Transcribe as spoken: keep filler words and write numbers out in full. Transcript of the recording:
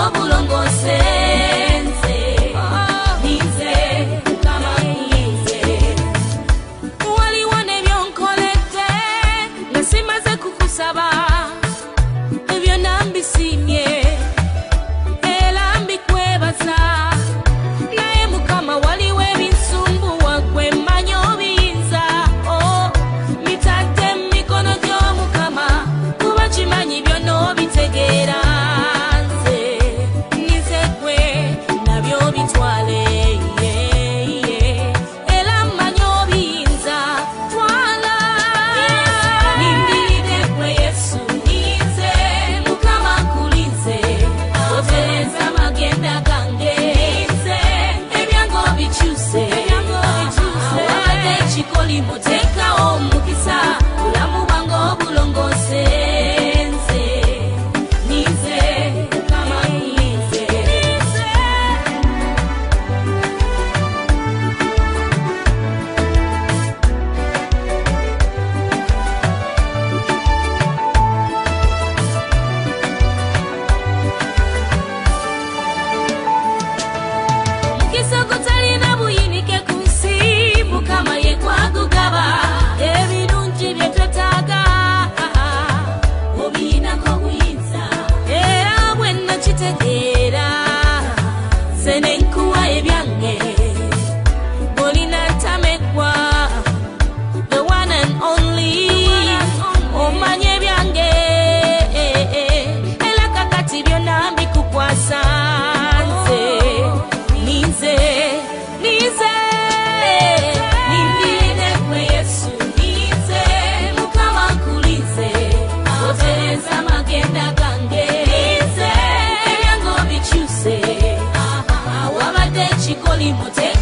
bulongose nze nize kama nize waliwo nebyonkoledde nga simaze kukusaba ebyo nambisimye era mbikwebaza naye Mukama waliwo ebinsumbuwa gwe mmanyi obiyinza mitadde mu mikono gy'Omukama kuba kimanyi byonna obitegeera nze nize gwe nabyo bitwale era mmanyi obiyinza twala nindiridde gwe Yesu nize Mukama nkulize otereeza amagenda gange nize ebyange obikyuse awadde ekikoli muteekawo omukisa bulamu bwange obulongose nze nize Mukama nize omukisa ogutalina buyinike ku nsi Mukama ye gwagugaba ebirungi bye twetaaga obiyinako buyinza era bwe nakitegeera nze ne nkuwa ebyange ng'olina ntameggwa the one and only omanye ebyange era kakati byonna mbikukwasa nze nize nize nindiridde gwe Yesu nize Mukama nkulize otereeza amagenda gange nize ebyange obikyuse awabadde ekikoli mute